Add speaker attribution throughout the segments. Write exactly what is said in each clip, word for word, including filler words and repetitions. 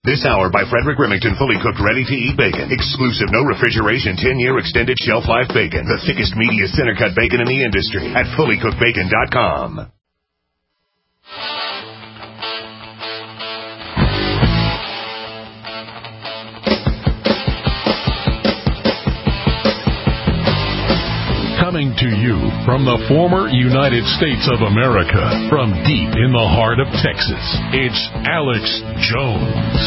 Speaker 1: This hour by Frederick Remington, fully cooked, ready-to-eat bacon. Exclusive, no refrigeration, ten-year extended shelf life bacon. The thickest, meatiest, center-cut bacon in the industry at fully cooked bacon dot com.
Speaker 2: Coming to you from the former United States of America, from deep in the heart of Texas, it's Alex Jones.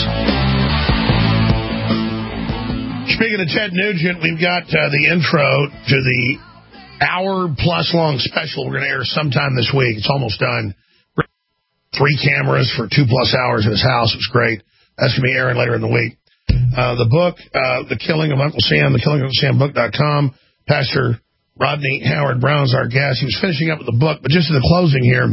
Speaker 3: Speaking of Ted Nugent, we've got uh, the intro to the hour-plus-long special we're going to air sometime this week. It's almost done. Three cameras for two-plus hours in his house. It was great. That's going to be airing later in the week. Uh, the book, uh, The Killing of Uncle Sam, the killing of uncle sam book dot com. Pastor Rodney Howard-Brown's our guest. He was finishing up with the book, but just in the closing here,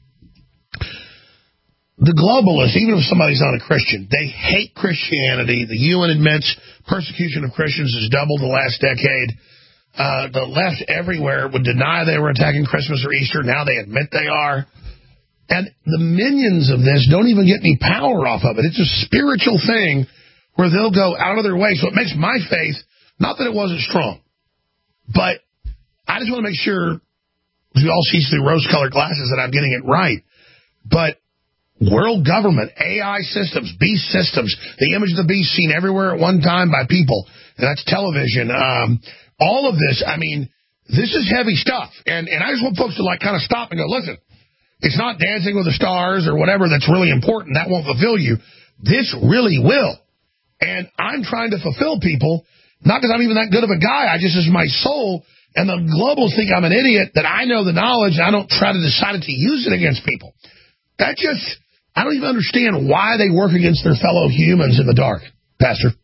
Speaker 3: the globalists, even if somebody's not a Christian, they hate Christianity. The U N admits persecution of Christians has doubled the last decade. Uh, the left everywhere would deny they were attacking Christmas or Easter. Now they admit they are. And the minions of this don't even get any power off of it. It's a spiritual thing where they'll go out of their way. So it makes my faith, not that it wasn't strong, but I just want to make sure we all see through rose-colored glasses that I'm getting it right. But world government, A I systems, beast systems, the image of the beast seen everywhere at one time by people, and that's television. Um, all of this, I mean, this is heavy stuff. And, and I just want folks to like kind of stop and go, listen, it's not Dancing with the Stars or whatever that's really important. That won't fulfill you. This really will. And I'm trying to fulfill people, not because I'm even that good of a guy. I just, as my soul. And the globals think I'm an idiot, that I know the knowledge, and I don't try to decide to use it against people. That just, I don't even understand why they work against their fellow humans in the dark. Pastor?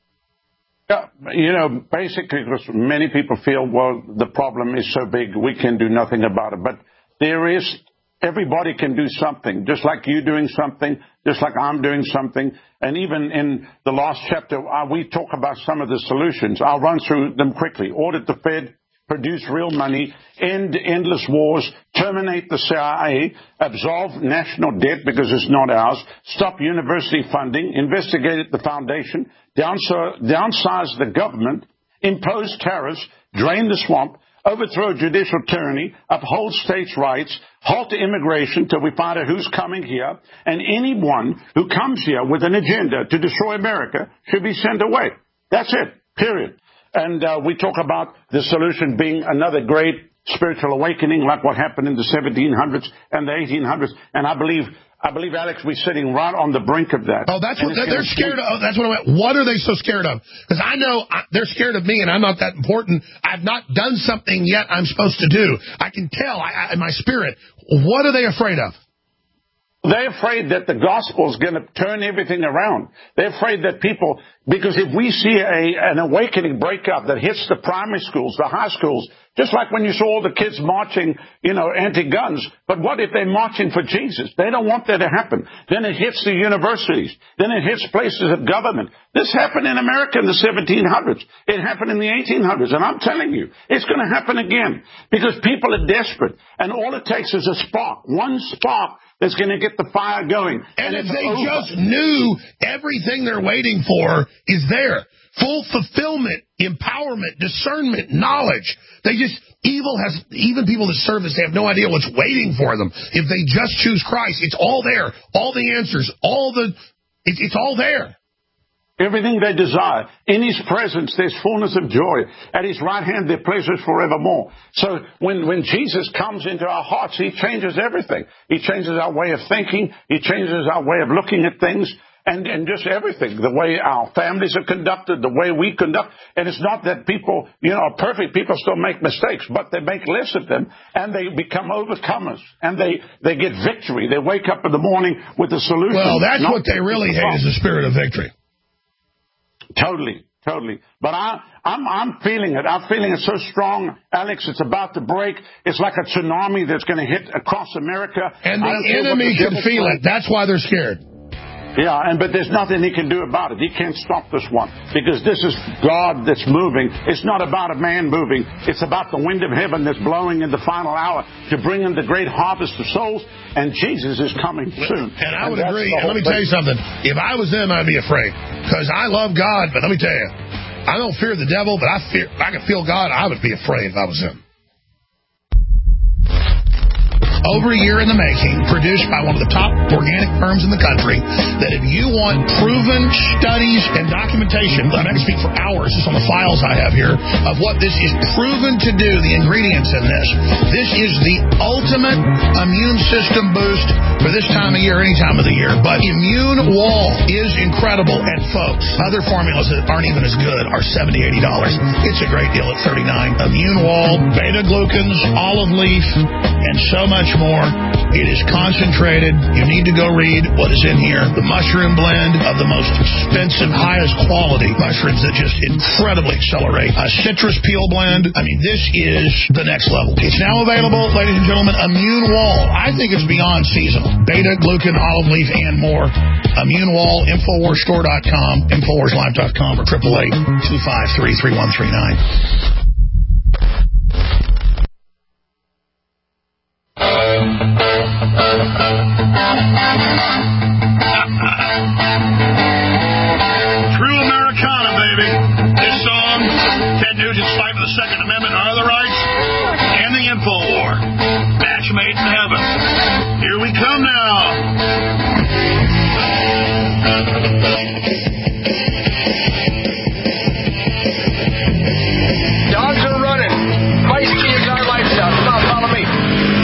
Speaker 4: Yeah, you know, basically, because many people feel, well, the problem is so big, we can do nothing about it. But there is, everybody can do something, just like you doing something, just like I'm doing something. And even in the last chapter, uh, we talk about some of the solutions. I'll run through them quickly. Audit the Fed. Produce real money, end endless wars, terminate the C I A, absolve national debt because it's not ours, stop university funding, investigate the foundation, downsize the government, impose tariffs, drain the swamp, overthrow judicial tyranny, uphold states' rights, halt immigration till we find out who's coming here, and anyone who comes here with an agenda to destroy America should be sent away. That's it, period. And uh, we talk about the solution being another great spiritual awakening, like what happened in the seventeen hundreds and the eighteen hundreds. And I believe, I believe, Alex, we're sitting right on the brink of that.
Speaker 3: Oh, that's what they're scared of. Oh, that's what I went. What are they so scared of? Because I know I, they're scared of me, and I'm not that important. I've not done something yet I'm supposed to do. I can tell I, I, in my spirit. What are they afraid of?
Speaker 4: They're afraid that the gospel is going to turn everything around. They're afraid that people, because if we see a, an awakening breakout that hits the primary schools, the high schools, just like when you saw all the kids marching, you know, anti-guns, but what if they're marching for Jesus? They don't want that to happen. Then it hits the universities. Then it hits places of government. This happened in America in the seventeen hundreds. It happened in the eighteen hundreds. And I'm telling you, it's going to happen again because people are desperate. And all it takes is a spark, one spark that's going to get the fire going.
Speaker 3: And, and if they over. just knew everything they're waiting for is there. Full fulfillment, empowerment, discernment, knowledge. They just, evil has, even people that serve this, they have no idea what's waiting for them. If they just choose Christ, it's all there. All the answers, all the, it, it's all there.
Speaker 4: Everything they desire. In His presence, there's fullness of joy. At His right hand, there are pleasures forevermore. So when, when Jesus comes into our hearts, He changes everything. He changes our way of thinking. He changes our way of looking at things. And, and just everything, the way our families are conducted, the way we conduct. And it's not that people, you know, are perfect. People still make mistakes, but they make less of them, and they become overcomers, and they, they get victory. They wake up in the morning with a solution.
Speaker 3: Well, that's what they really hate is the spirit of victory.
Speaker 4: Totally, totally. But I, I'm, I'm feeling it. I'm feeling it so strong, Alex. It's about to break. It's like a tsunami that's going to hit across America.
Speaker 3: And the enemy can feel it. That's why they're scared.
Speaker 4: Yeah, and but there's nothing he can do about it. He can't stop this one because this is God that's moving. It's not about a man moving. It's about the wind of heaven that's blowing in the final hour to bring in the great harvest of souls, and Jesus is coming soon.
Speaker 3: And I would and agree. And let me tell you something. If I was them, I'd be afraid because I love God, but let me tell you, I don't fear the devil, but I fear. If I could feel God, I would be afraid if I was him. Over a year in the making, produced by one of the top organic firms in the country, that if you want proven studies and documentation, I'm not going to speak for hours, just on the files I have here, of what this is proven to do, the ingredients in this. This is the ultimate immune system boost for this time of year, any time of the year. But Immune Wall is incredible, and folks, other formulas that aren't even as good are seventy dollars, eighty dollars. It's a great deal at thirty-nine dollars. Immune Wall, beta-glucans, olive leaf, and so much more. It is concentrated. You need to go read what is in here. The mushroom blend of the most expensive, highest quality mushrooms that just incredibly accelerate. A citrus peel blend. I mean, this is the next level. It's now available, ladies and gentlemen. Immune Wall. I think it's beyond seasonal. Beta, glucan, olive leaf, and more. Immune Wall, Infowars Store dot com, Infowars Live dot com, or eight eight eight, two five three, three one three nine. True Americana, baby. This song, Ted Nugent's fight for the Second Amendment and other rights, and the Info War. Match made in heaven. Here we come now.
Speaker 5: Dogs are running. Feisty is our lifestyle. Come on, follow me.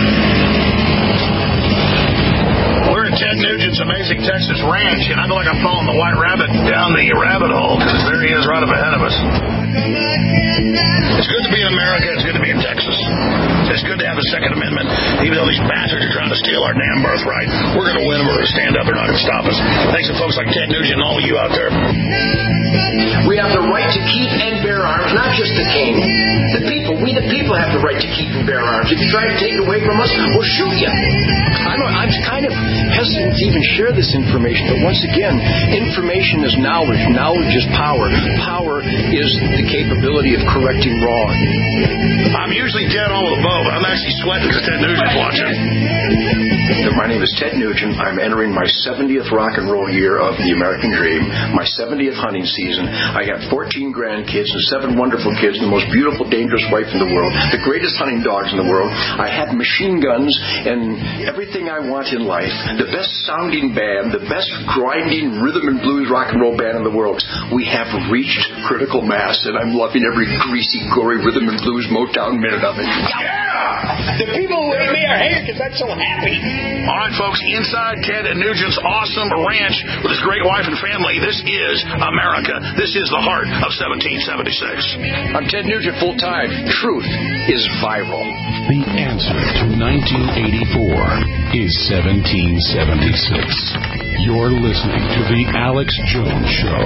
Speaker 3: We're at Ted Nugent's Amazing Texas Ranch, and I feel like I'm following the White Rabbit down the rabbit hole, because there he is right up ahead of us. It's good to be in America. It's good to be in Texas. It's good to have the Second Amendment. Even though these bastards are trying to steal our damn birthright, we're going to win them. We're going to stand up. They're not going to stop us. Thanks to folks like Ted Nugent and all of you out there.
Speaker 5: We have the right to keep and bear arms, not just the king. The people. We the people have the right to keep and bear arms. If you try to take it away from us, we'll shoot you. I'm, I'm kind of hesitant to even share this information, but once again, information is knowledge. Knowledge is power. Power is the capability of correcting wrong.
Speaker 3: I'm usually dead all of the above, but I'm actually sweating because Ted Nugent's watching.
Speaker 6: My name is Ted Nugent. I'm entering my seventieth rock and roll year of the American Dream, my seventieth hunting season. I have fourteen grandkids and seven wonderful kids, the most beautiful, dangerous wife in the world, the greatest hunting dogs in the world. I have machine guns and everything I want in life, the best sounding band, the best grinding rhythm and blues rock and roll band in the world. We have reached critical mass, and I'm loving every greasy, gory rhythm and blues Motown minute of it.
Speaker 5: Yeah! The people who hate me are hated because I'm so happy.
Speaker 3: All right, folks, inside Ted Nugent's awesome ranch with his great wife and family, this is America. This is the heart of seventeen seventy-six.
Speaker 5: I'm Ted Nugent full-time. Truth is viral.
Speaker 2: The answer to nineteen eighty-four is seventeen seventy-six. You're listening to The Alex Jones Show.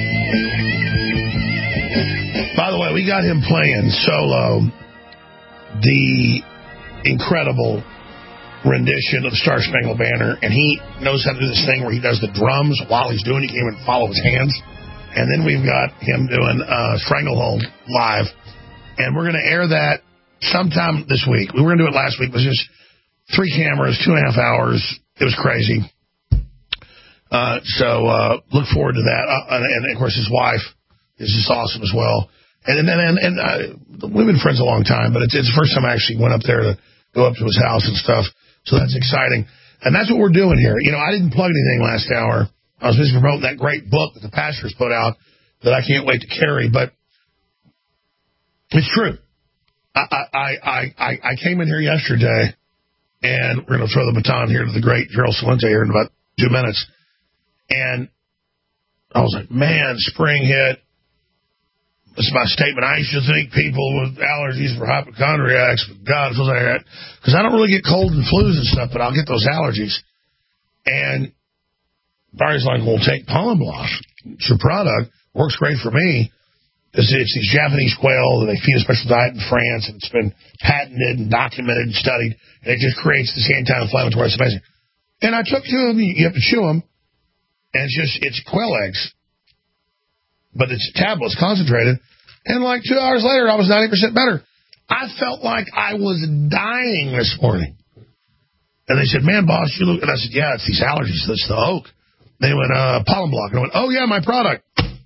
Speaker 3: By the way, we got him playing solo the incredible rendition of the Star Spangled Banner, and he knows how to do this thing where he does the drums while he's doing it. He can't even follow his hands. And then we've got him doing uh, Stranglehold live, and we're going to air that sometime this week. We were going to do it last week. It was just three cameras, two and a half hours. It was crazy. Uh, so uh, look forward to that. Uh, and, and, of course, his wife is just awesome as well. And and, and, and uh, we've been friends a long time, but it's, it's the first time I actually went up there to go up to his house and stuff. So that's exciting. And that's what we're doing here. You know, I didn't plug anything last hour. I was busy promoting that great book that the pastors put out that I can't wait to carry. But it's true. I I I, I, I came in here yesterday, and we're going to throw the baton here to the great Gerald Celente here in about two minutes. And I was like, man, spring hit. This is my statement. I used to think people with allergies were hypochondriacs, but God, it feels like that. Because I don't really get colds and flus and stuff, but I'll get those allergies. And Barry's like, well, take pollen blast. It's your product. Works great for me. It's, it's these Japanese quail that they feed a special diet in France, and it's been patented and documented and studied, and it just creates this anti-inflammatory. It's amazing. And I took two of them. You have to chew them. And it's just, it's quail eggs. But it's tablets, concentrated. And like two hours later, I was ninety percent better. I felt like I was dying this morning. And they said, man, boss, you look... And I said, yeah, it's these allergies. It's the oak. They went, uh, pollen block. And I went, oh, yeah, my product.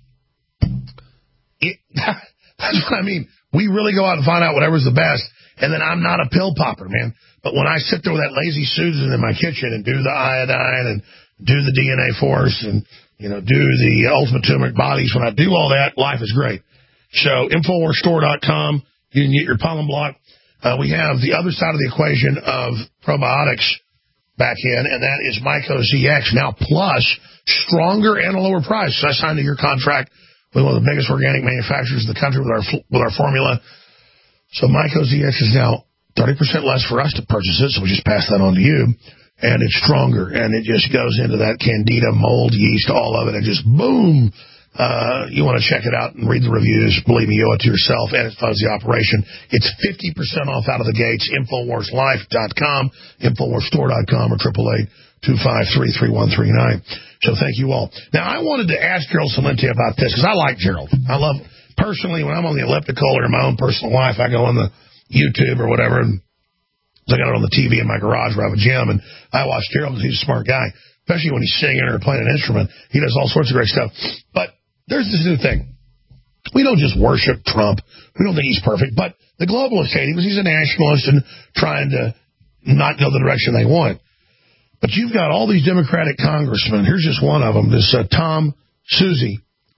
Speaker 3: It, that's what I mean. We really go out and find out whatever's the best. And then I'm not a pill popper, man. But when I sit there with that lazy Susan in my kitchen and do the iodine and do the D N A force and, you know, do the ultimate turmeric bodies, when I do all that, life is great. So, Infowars Store dot com, you can get your pollen block. Uh, we have the other side of the equation of probiotics back in, and that is Myco Z X now plus stronger and a lower price. So I signed a year contract with one of the biggest organic manufacturers in the country with our with our formula. So Myco Z X is now thirty percent less for us to purchase it, so we just pass that on to you. And it's stronger, and it just goes into that candida, mold, yeast, all of it, and just boom. Uh, you want to check it out and read the reviews. Believe me, you owe it to yourself, and it funds the operation. It's fifty percent off out of the gates. Infowars Life dot com, Infowars Store dot com, or triple eight two five three three one three nine. So thank you all. Now, I wanted to ask Gerald Celente about this, because I like Gerald. I love, personally, when I'm on the elliptical or in my own personal life, I go on the YouTube or whatever, and I got it on the T V in my garage where I have a gym, and I watch Gerald because he's a smart guy, especially when he's singing or playing an instrument. He does all sorts of great stuff. But there's this new thing. We don't just worship Trump. We don't think he's perfect. But the globalists hate him because he's a nationalist and trying to not go the direction they want. But you've got all these Democratic congressmen. Here's just one of them, this uh, Tom Suozzi,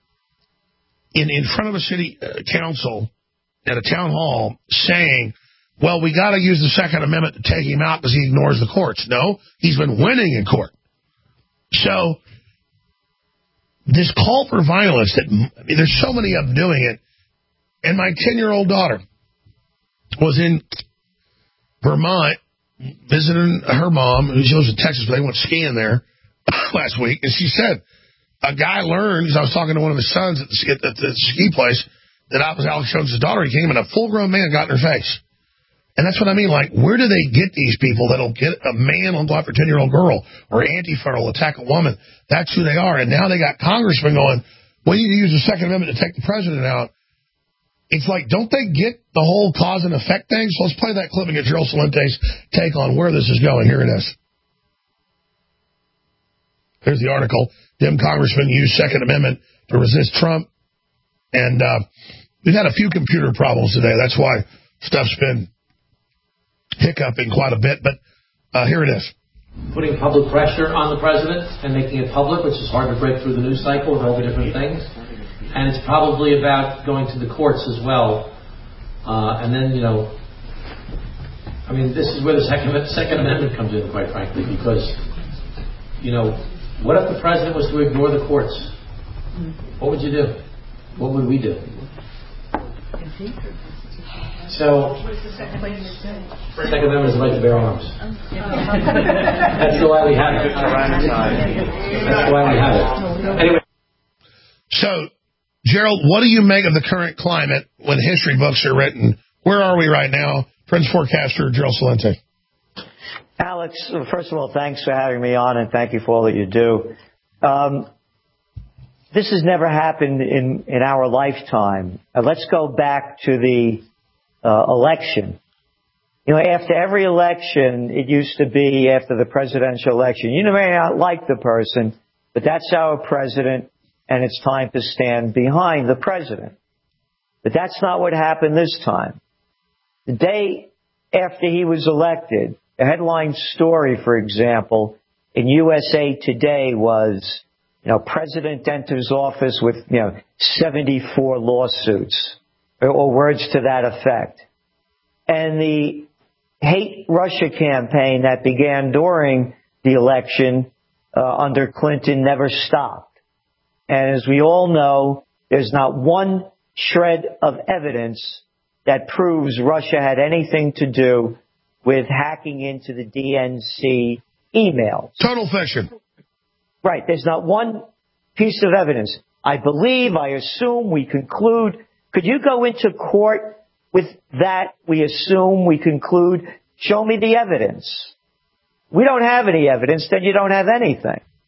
Speaker 3: in, in front of a city uh, council at a town hall saying, well, we got to use the Second Amendment to take him out because he ignores the courts. No, he's been winning in court. So this call for violence, that I mean, there's so many of them doing it. And my ten-year-old daughter was in Vermont visiting her mom, who lives in Texas, but they went skiing there last week. And she said a guy learned, because I was talking to one of his sons at the, at the ski place, that I was Alex Jones' daughter. He came and a full-grown man got in her face. And that's what I mean. Like, where do they get these people that'll get a man on go after a ten-year-old girl, or Antifa will attack a woman? That's who they are. And now they got congressmen going, we need to use the Second Amendment to take the president out. It's like, don't they get the whole cause and effect thing? So let's play that clip and get Gerald Celente's take on where this is going. Here it is. Here's the article. Dem congressmen use Second Amendment to resist Trump. And uh, we've had a few computer problems today. That's why stuff's been hiccuping quite a bit, but uh, here it is.
Speaker 7: Putting public pressure on the president and making it public, which is hard to break through the news cycle with all the different things. And it's probably about going to the courts as well. Uh, and then, you know, I mean, this is where the Second, Second Amendment comes in, quite frankly, because, you know, what if the president was to ignore the courts? What would you do? What would we do? So, Second Amendment is the right to bear arms. That's the why we have it. That's why we have it. Anyway.
Speaker 3: So, Gerald, what do you make of the current climate when history books are written? Where are we right now? Prince Forecaster Gerald Celente.
Speaker 8: Alex, first of all, thanks for having me on, and thank you for all that you do. Um, this has never happened in, in our lifetime. Uh, let's go back to the uh, election. You know, after every election, it used to be after the presidential election. You may not like the person, but that's our president, and it's time to stand behind the president. But that's not what happened this time. The day after he was elected, the headline story, for example, in U S A Today was, you know, President enters office with, you know, seventy-four lawsuits, or, or words to that effect. And the hate Russia campaign that began during the election uh, under Clinton never stopped. And as we all know, there's not one shred of evidence that proves Russia had anything to do with hacking into the D N C emails.
Speaker 3: Total fiction.
Speaker 8: Right. There's not one piece of evidence. I believe, I assume, we conclude. Could you go into court with that? We assume, we conclude. Show me the evidence. We don't have any evidence, then you don't have anything.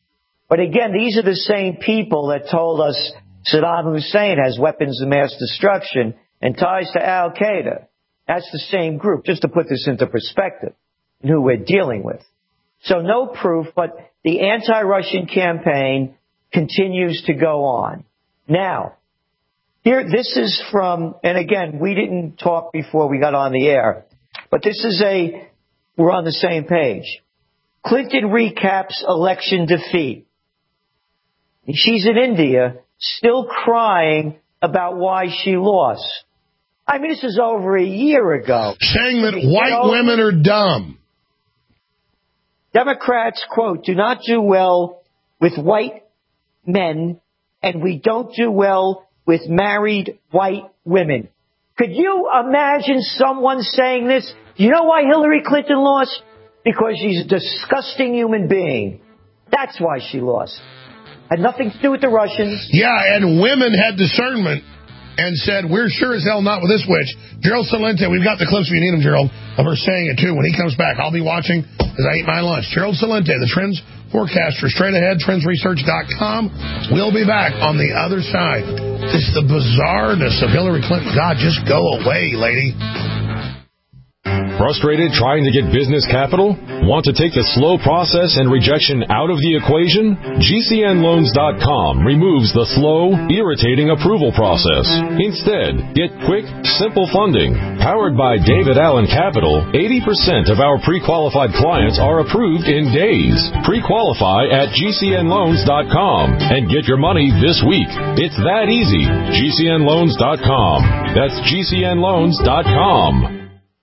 Speaker 8: But again, these are the same people that told us Saddam Hussein has weapons of mass destruction and ties to Al-Qaeda. That's the same group, just to put this into perspective, and who we're dealing with. So no proof, but the anti-Russian campaign continues to go on. Now, here, this is from, and again, we didn't talk before we got on the air, but this is a, we're on the same page. Clinton recaps election defeat. She's in India, still crying about why she lost. I mean, this is over a year ago.
Speaker 3: Saying that white women are dumb.
Speaker 8: Democrats, quote, do not do well with white men, and we don't do well with married white women. Could you imagine someone saying this? Do you know why Hillary Clinton lost? Because she's a disgusting human being. That's why she lost. Had nothing to do with the Russians.
Speaker 3: Yeah, and women had discernment and said, we're sure as hell not with this witch. Gerald Celente, we've got the clips if you need them, Gerald, of her saying it, too. When he comes back, I'll be watching as I eat my lunch. Gerald Celente, the Trends forecaster, straight ahead, trends research dot com. We'll be back on the other side. It's the bizarreness of Hillary Clinton. God, just go away, lady.
Speaker 9: Frustrated trying to get business capital? Want to take the slow process and rejection out of the equation? G C N loans dot com removes the slow, irritating approval process. Instead, get quick, simple funding. Powered by David Allen Capital, eighty percent of our pre-qualified clients are approved in days. Pre-qualify at G C N loans dot com and get your money this week. It's that easy. G C N loans dot com. That's G C N loans dot com.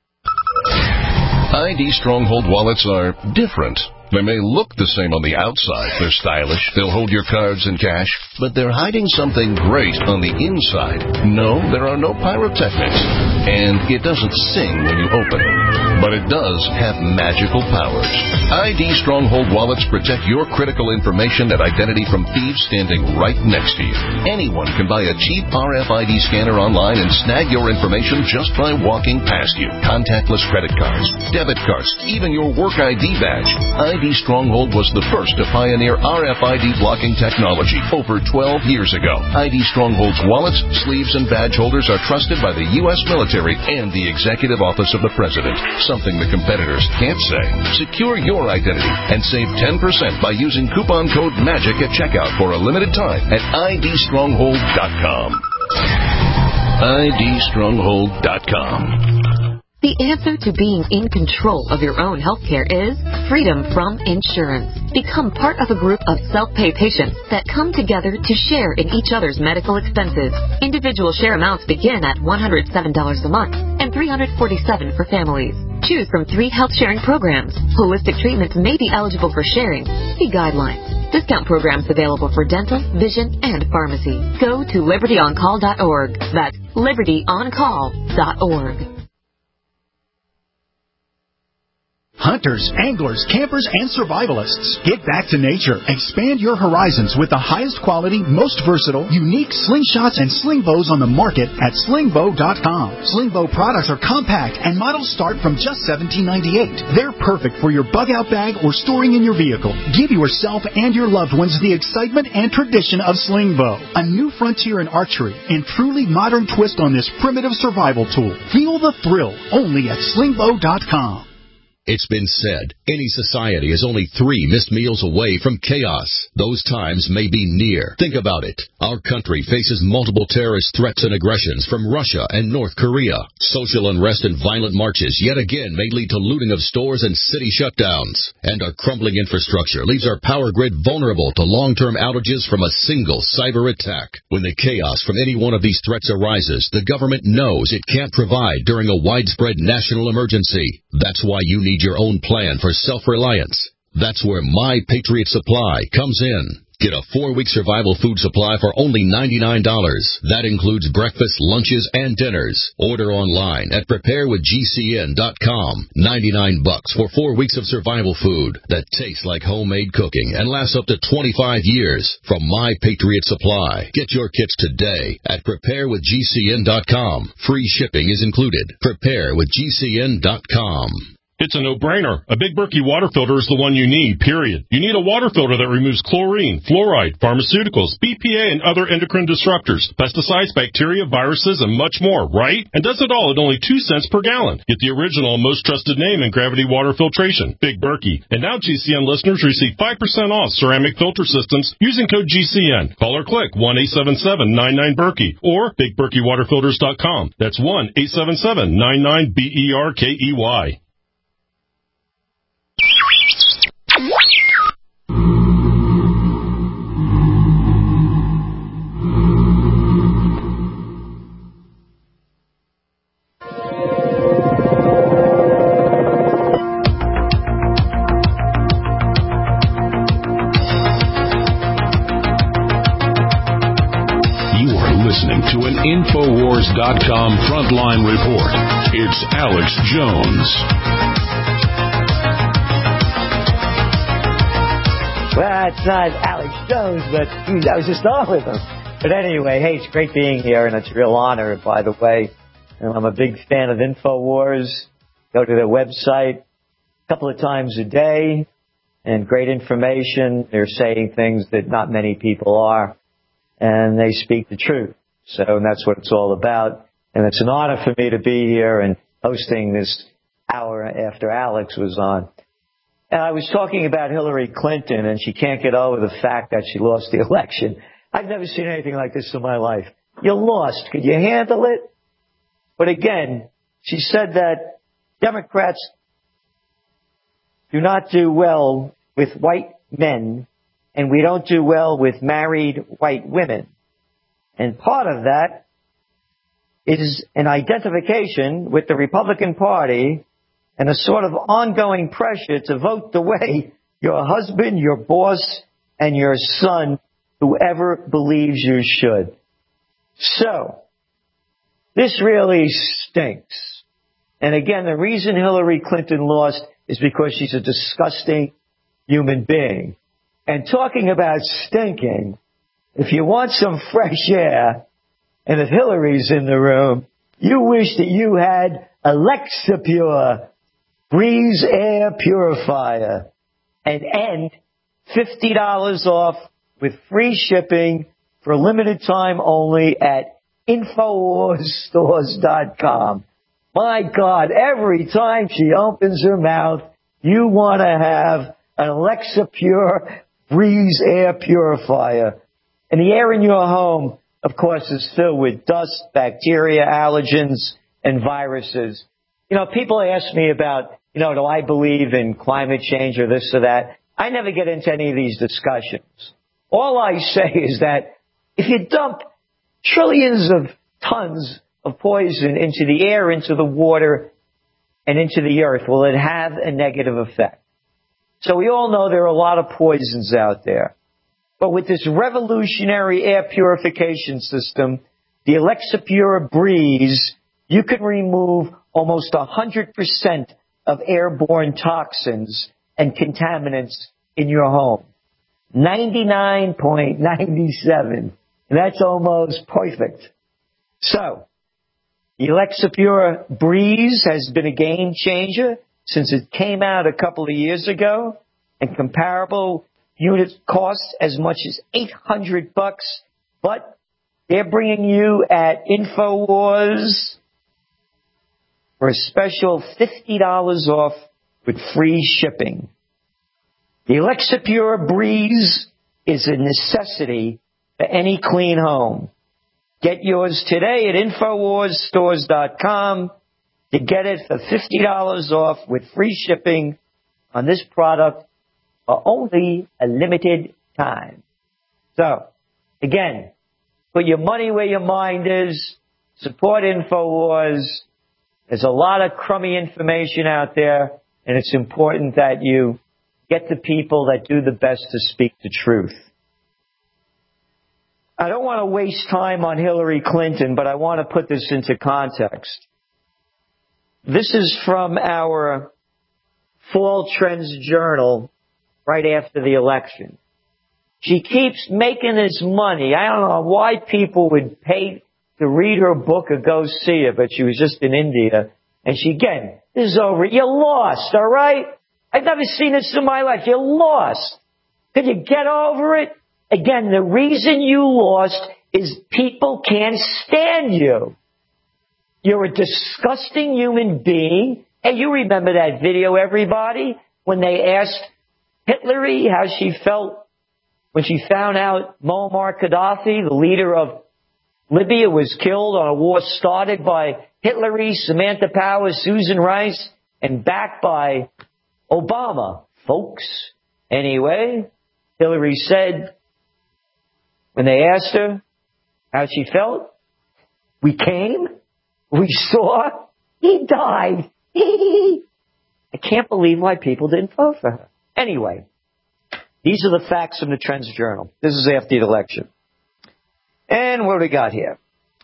Speaker 2: I D Stronghold wallets are different. They may look the same on the outside. They're stylish. They'll hold your cards and cash. But they're hiding something great on the inside. No, there are no pyrotechnics. And it doesn't sing when you open it. But it does have magical powers. I D Stronghold wallets protect your critical information and identity from thieves standing right next to you. Anyone can buy a cheap R F I D scanner online and snag your information just by walking past you. Contactless credit cards, debit cards, even your work I D badge. I D Stronghold was the first to pioneer R F I D blocking technology over twelve years ago. I D Stronghold's wallets, sleeves, and badge holders are trusted by the U S military and the Executive Office of the President, something the competitors can't say. Secure your identity and save ten percent by using coupon code MAGIC at checkout for a limited time at I D stronghold dot com. I D stronghold dot com.
Speaker 10: The answer to being in control of your own healthcare is freedom from insurance. Become part of a group of self-pay patients that come together to share in each other's medical expenses. Individual share amounts begin at one hundred seven dollars a month and three hundred forty-seven dollars for families. Choose from three health sharing programs. Holistic treatments may be eligible for sharing. See guidelines. Discount programs available for dental, vision, and pharmacy. Go to liberty on call dot org. That's liberty on call dot org.
Speaker 11: Hunters, anglers, campers, and survivalists, get back to nature. Expand your horizons with the highest quality, most versatile, unique slingshots and sling bows on the market at sling bow dot com. Sling bow products are compact and models start from just seventeen ninety-eight. They're perfect for your bug-out bag or storing in your vehicle. Give yourself and your loved ones the excitement and tradition of sling bow, a new frontier in archery and truly modern twist on this primitive survival tool. Feel the thrill only at sling bow dot com.
Speaker 12: It's been said, any society is only three missed meals away from chaos. Those times may be near. Think about it. Our country faces multiple terrorist threats and aggressions from Russia and North Korea. Social unrest and violent marches yet again may lead to looting of stores and city shutdowns. And our crumbling infrastructure leaves our power grid vulnerable to long-term outages from a single cyber attack. When the chaos from any one of these threats arises, the government knows it can't provide during a widespread national emergency. That's why you need your own plan for self-reliance. That's where My Patriot Supply comes in. Get a four-week survival food supply for only ninety-nine dollars. That includes breakfast, lunches, and dinners. Order online at prepare with G C N dot com. ninety-nine bucks for four weeks of survival food that tastes like homemade cooking and lasts up to twenty-five years from My Patriot Supply. Get your kits today at prepare with G C N dot com. Free shipping is included. prepare with G C N dot com.
Speaker 13: It's a no-brainer. A Big Berkey water filter is the one you need, period. You need a water filter that removes chlorine, fluoride, pharmaceuticals, B P A, and other endocrine disruptors, pesticides, bacteria, viruses, and much more, right? And does it all at only two cents per gallon. Get the original, most trusted name in gravity water filtration, Big Berkey. And now G C N listeners receive five percent off ceramic filter systems using code G C N. Call or click one eight seven seven nine nine Berkey or big berkey water filters dot com. That's one eight seven seven nine nine B E R K E Y.
Speaker 14: Listening to an Infowars dot com frontline report. It's Alex Jones.
Speaker 8: Well, it's not Alex Jones, but geez, I was just on with him. But anyway, hey, it's great being here, and it's a real honor, by the way. And I'm a big fan of Infowars. Go to their website a couple of times a day, and great information. They're saying things that not many people are, and they speak the truth. So and that's what it's all about. And it's an honor for me to be here and hosting this hour after Alex was on. And I was talking about Hillary Clinton, and she can't get over the fact that she lost the election. I've never seen anything like this in my life. You lost. Could you handle it? But again, she said that Democrats do not do well with white men, and we don't do well with married white women. And part of that is an identification with the Republican Party and a sort of ongoing pressure to vote the way your husband, your boss, and your son, whoever believes you should. So, this really stinks. And again, the reason Hillary Clinton lost is because she's a disgusting human being. And talking about stinking, if you want some fresh air, and if Hillary's in the room, you wish that you had Alexa Pure Breeze Air Purifier and end fifty dollars off with free shipping for a limited time only at Infowars Stores dot com. My God, every time she opens her mouth, you want to have an Alexa Pure Breeze Air Purifier. And the air in your home, of course, is filled with dust, bacteria, allergens, and viruses. You know, people ask me about, you know, do I believe in climate change or this or that? I never get into any of these discussions. All I say is that if you dump trillions of tons of poison into the air, into the water, and into the earth, will it have a negative effect? So we all know there are a lot of poisons out there. But with this revolutionary air purification system, the Alexa Pure Breeze, you can remove almost one hundred percent of airborne toxins and contaminants in your home. ninety-nine point nine seven. That's almost perfect. So, the Alexa Pure Breeze has been a game changer since it came out a couple of years ago, and comparable units cost as much as eight hundred bucks, but they're bringing you at Infowars for a special fifty dollars off with free shipping. The Alexa Pure Breeze is a necessity for any clean home. Get yours today at Infowars Stores dot com to get it for fifty dollars off with free shipping on this product for only a limited time. So, again, put your money where your mind is. Support Infowars. There's a lot of crummy information out there, and it's important that you get the people that do the best to speak the truth. I don't want to waste time on Hillary Clinton, but I want to put this into context. This is from our Fall Trends Journal right after the election. She keeps making this money. I don't know why people would pay to read her book or go see her, but she was just in India. And she, again, This is over. You lost, all right? I've never seen this in my life. You lost. Could you get over it? Again, the reason you lost is people can't stand you. You're a disgusting human being. Hey, you remember that video, everybody, when they asked Hillary how she felt when she found out Muammar Gaddafi, the leader of Libya, was killed on a war started by Hillary, Samantha Power, Susan Rice, and backed by Obama, folks. Anyway, Hillary said, when they asked her how she felt, we came, we saw, he died. I can't believe why people didn't vote for her. Anyway, these are the facts from the Trends Journal. This is after the election. And what do we got here?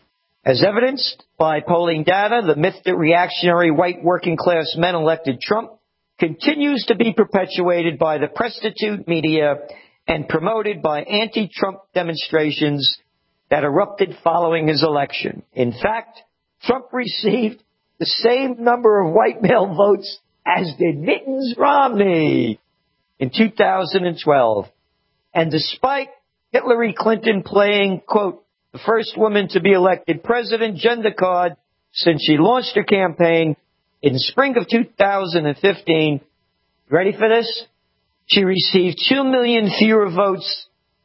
Speaker 8: As evidenced by polling data, the myth that reactionary white working class men elected Trump continues to be perpetuated by the prostitute media and promoted by anti-Trump demonstrations that erupted following his election. In fact, Trump received the same number of white male votes as did Mitt Romney in two thousand twelve. And despite Hillary Clinton playing, quote, the first woman to be elected president gender card since she launched her campaign in spring of two thousand fifteen, ready for this? She received two million fewer votes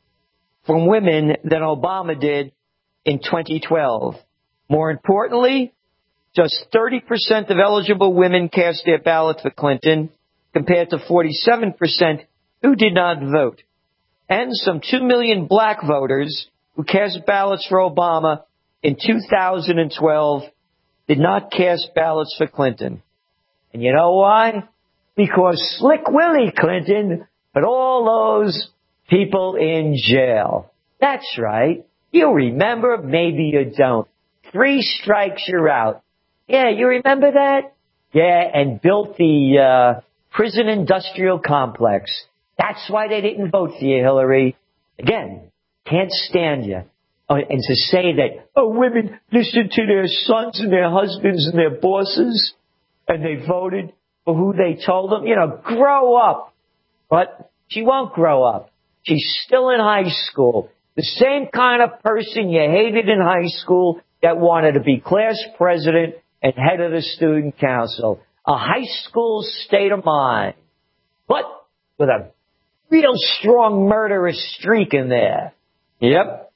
Speaker 8: from women than Obama did in twenty twelve. More importantly, just thirty percent of eligible women cast their ballot for Clinton, compared to forty-seven percent who did not vote. And some two million black voters who cast ballots for Obama in two thousand twelve did not cast ballots for Clinton. And you know why? Because Slick Willie Clinton put all those people in jail. That's right. You remember, maybe you don't. Three strikes, you're out. Yeah, you remember that? Yeah, and built the uh, prison industrial complex. That's why they didn't vote for you, Hillary. Again, can't stand you. Oh, and to say that, oh, women listen to their sons and their husbands and their bosses, and they voted for who they told them. You know, grow up. But she won't grow up. She's still in high school. The same kind of person you hated in high school that wanted to be class president and head of the student council. A high school state of mind. But with a real strong murderous streak in there. Yep.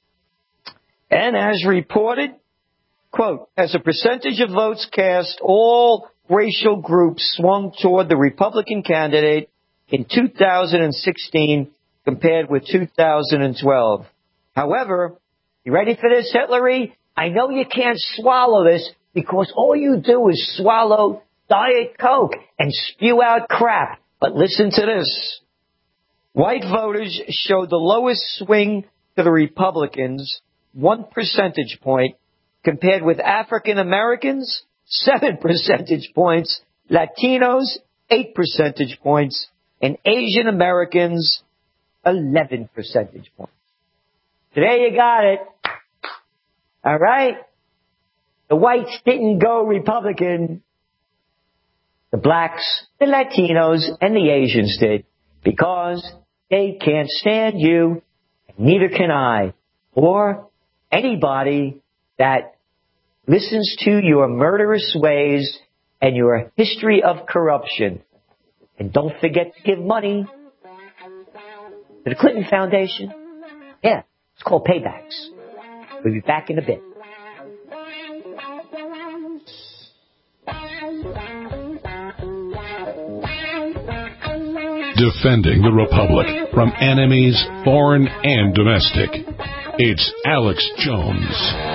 Speaker 8: And as reported, quote, as a percentage of votes cast, all racial groups swung toward the Republican candidate in two thousand sixteen compared with two thousand twelve. However, you ready for this, Hillary? I know you can't swallow this because all you do is swallow Diet Coke and spew out crap. But listen to this. White voters showed the lowest swing to the Republicans, one percentage point, compared with African Americans, seven percentage points, Latinos, eight percentage points, and Asian Americans, eleven percentage points. Today you got it. All right? The whites didn't go Republican. The blacks, the Latinos, and the Asians did because they can't stand you, and neither can I, or anybody that listens to your murderous ways and your history of corruption. And don't forget to give money to the Clinton Foundation. Yeah, it's called Paybacks. We'll be back in a bit.
Speaker 14: Defending the Republic from enemies, foreign and domestic. It's Alex Jones.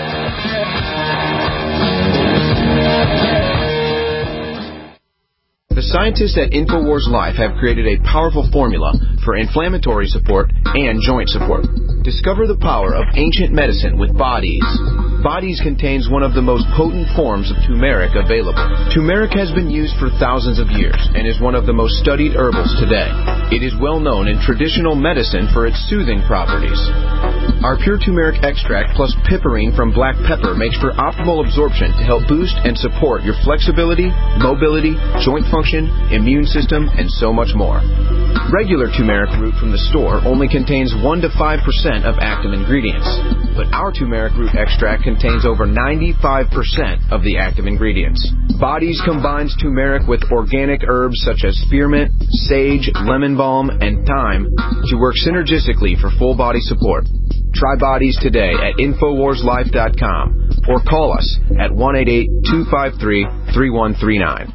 Speaker 15: The scientists at InfoWars Life have created a powerful formula for inflammatory support and joint support. Discover the power of ancient medicine with Bodies. Bodies contains one of the most potent forms of turmeric available. Turmeric has been used for thousands of years and is one of the most studied herbals today. It is well known in traditional medicine for its soothing properties. Our pure turmeric extract plus piperine from black pepper makes for optimal absorption to help boost and support your flexibility, mobility, joint function, immune system, and so much more. Regular turmeric root from the store only contains one to five percent of active ingredients, but our turmeric root extract contains over ninety-five percent of the active ingredients. Bodies combines turmeric with organic herbs such as spearmint, sage, lemon balm, and thyme to work synergistically for full body support. Try Bodies today at Infowars Life dot com or call us at one eight eight, two five three, three one three nine.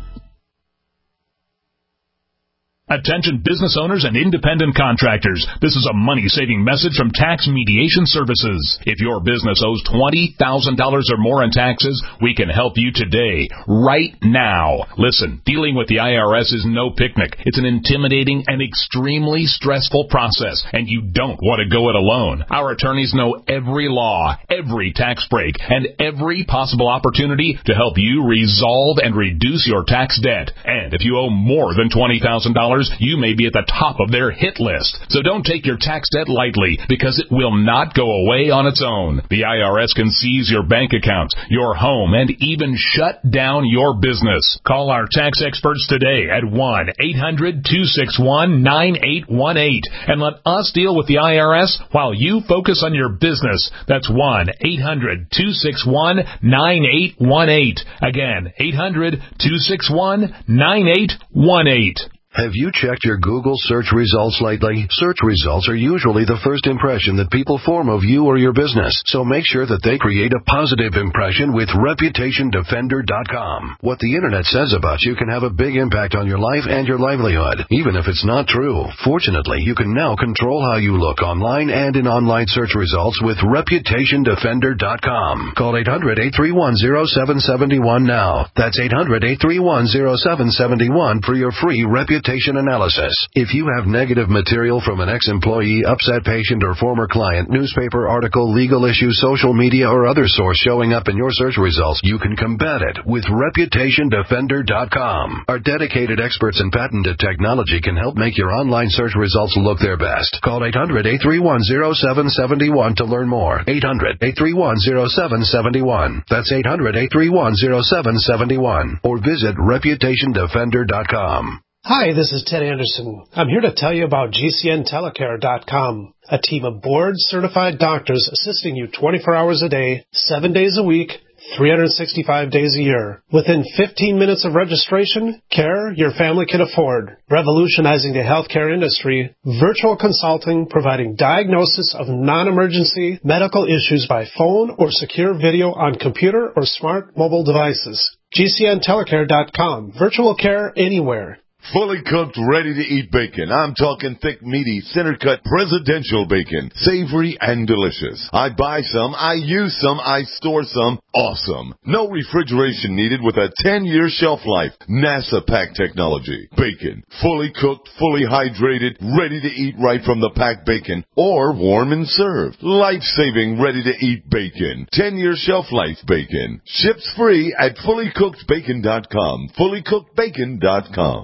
Speaker 16: Attention business owners and independent contractors. This is a money-saving message from Tax Mediation Services. If your business owes twenty thousand dollars or more in taxes, we can help you today, right now. Listen, dealing with the I R S is no picnic. It's an intimidating and extremely stressful process, and you don't want to go it alone. Our attorneys know every law, every tax break, and every possible opportunity to help you resolve and reduce your tax debt. And if you owe more than twenty thousand dollars, you may be at the top of their hit list. So don't take your tax debt lightly, because it will not go away on its own. The I R S can seize your bank accounts, your home, and even shut down your business. Call our tax experts today at one eight hundred, two six one, nine eight one eight and let us deal with the I R S while you focus on your business. That's one eight hundred, two six one, nine eight one eight. Again, eight hundred, two six one, nine eight one eight.
Speaker 17: Have you checked your Google search results lately? Search results are usually the first impression that people form of you or your business, so make sure that they create a positive impression with Reputation Defender dot com. What the Internet says about you can have a big impact on your life and your livelihood, even if it's not true. Fortunately, you can now control how you look online and in online search results with Reputation Defender dot com. Call eight hundred, eight three one, zero seven seven one now. That's eight hundred, eight three one, zero seven seven one for your free Reputation analysis. If you have negative material from an ex-employee, upset patient, or former client, newspaper article, legal issue, social media, or other source showing up in your search results, you can combat it with Reputation Defender dot com. Our dedicated experts in patented technology can help make your online search results look their best. Call eight hundred, eight three one, zero seven seven one to learn more. eight hundred, eight three one, zero seven seven one. That's eight hundred, eight three one, zero seven seven one. Or visit Reputation Defender dot com.
Speaker 18: Hi, this is Ted Anderson. I'm here to tell you about G C N Telecare dot com, a team of board-certified doctors assisting you twenty-four hours a day, seven days a week, three hundred sixty-five days a year. Within fifteen minutes of registration, care your family can afford. Revolutionizing the healthcare industry, virtual consulting providing diagnosis of non-emergency medical issues by phone or secure video on computer or smart mobile devices. G C N Telecare dot com. Virtual care anywhere.
Speaker 19: Fully cooked, ready-to-eat bacon. I'm talking thick, meaty, center-cut, presidential bacon. Savory and delicious. I buy some, I use some, I store some. Awesome. No refrigeration needed with a ten-year shelf life. NASA pack technology. Bacon. Fully cooked, fully hydrated, ready to eat right from the packed bacon. Or warm and served. Life-saving, ready-to-eat bacon. ten-year shelf life bacon. Ships free at fully cooked bacon dot com. fully cooked bacon dot com.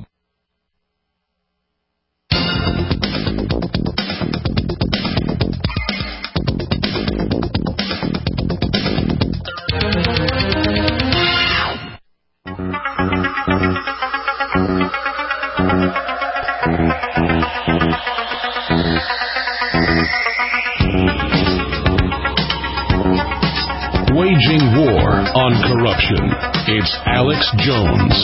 Speaker 14: Waging war on corruption. It's Alex Jones.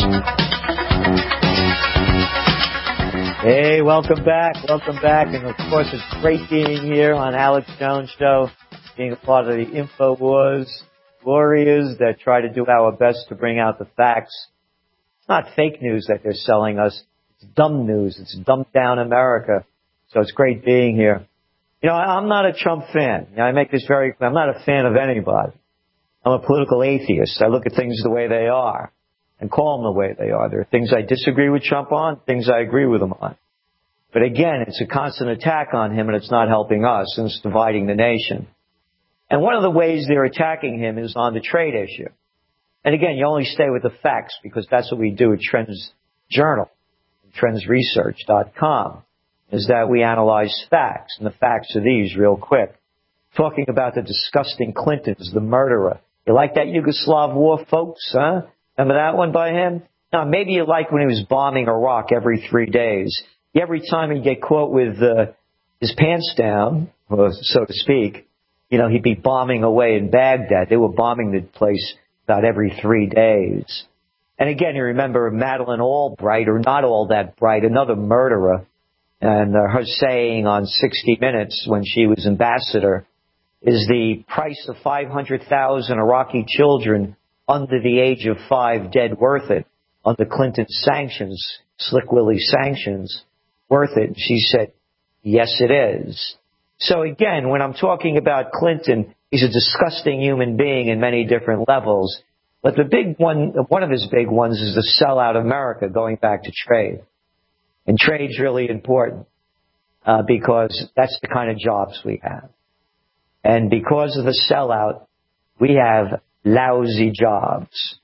Speaker 8: Hey, welcome back. Welcome back. And of course, it's great being here on Alex Jones Show, being a part of the InfoWars warriors that try to do our best to bring out the facts. It's not fake news that they're selling us. It's dumb news. It's dumbed down America. So it's great being here. You know, I'm not a Trump fan. You know, I make this very clear. I'm not a fan of anybody. I'm a political atheist. I look at things the way they are and call them the way they are. There are things I disagree with Trump on, things I agree with him on. But again, it's a constant attack on him, and it's not helping us, and it's dividing the nation. And one of the ways they're attacking him is on the trade issue. And again, you only stay with the facts because that's what we do at Trends Journal, trends research dot com, is that we analyze facts. And the facts are these real quick. Talking about the disgusting Clintons, the murderer. You like that Yugoslav war, folks, huh? Remember that one by him? Now, maybe you like when he was bombing Iraq every three days. Every time he'd get caught with uh, his pants down, or so to speak, you know, he'd be bombing away in Baghdad. They were bombing the place about every three days. And again, you remember Madeleine Albright, or not all that bright, another murderer, and uh, her saying on sixty minutes when she was ambassador, is the price of five hundred thousand Iraqi children under the age of five dead worth it? Under Clinton sanctions, Slick Willie sanctions, worth it? And she said, yes, it is. So again, when I'm talking about Clinton, he's a disgusting human being in many different levels. But the big one, one of his big ones is to sell out America, going back to trade. And trade's really important uh, because that's the kind of jobs we have. And because of the sellout, we have lousy jobs.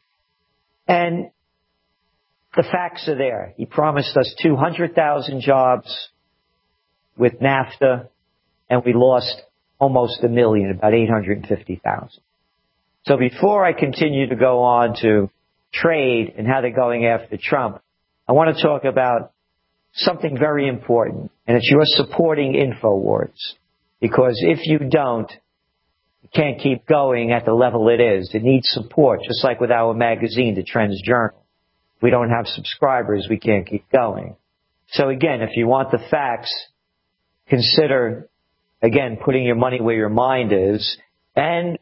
Speaker 8: And the facts are there. He promised us two hundred thousand jobs with NAFTA, and we lost almost a million, about eight hundred fifty thousand. So before I continue to go on to trade and how they're going after Trump, I want to talk about something very important, and it's you're supporting InfoWars. Because if you don't, you can't keep going at the level it is. It needs support, just like with our magazine, the Trends Journal. If we don't have subscribers, we can't keep going. So again, if you want the facts, consider, again, putting your money where your mind is and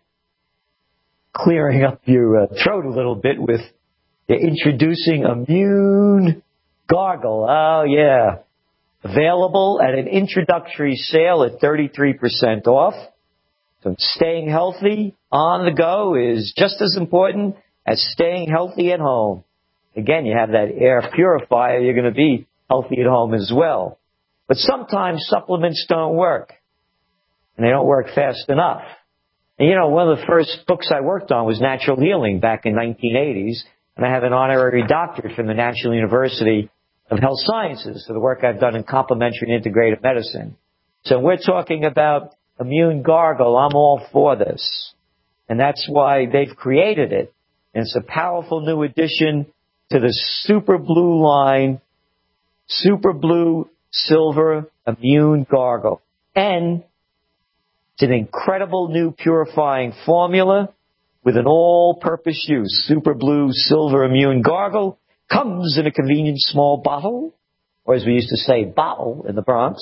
Speaker 8: clearing up your uh, throat a little bit with the introducing Immune Gargle. Oh, yeah. Available at an introductory sale at thirty-three percent off. So staying healthy on the go is just as important as staying healthy at home. Again, you have that air purifier, you're going to be healthy at home as well. But sometimes supplements don't work. And they don't work fast enough. And you know, one of the first books I worked on was Natural Healing back in nineteen eighties. And I have an honorary doctorate from the National University of Health Sciences for the work I've done in complementary and integrative medicine. So we're talking about Immune Gargle. I'm all for this. And that's why they've created it. And it's a powerful new addition to the Super Blue line, Super Blue Silver Immune Gargle. And it's an incredible new purifying formula with an all-purpose use. Super Blue Silver Immune Gargle comes in a convenient small bottle, or as we used to say, bottle in the Bronx.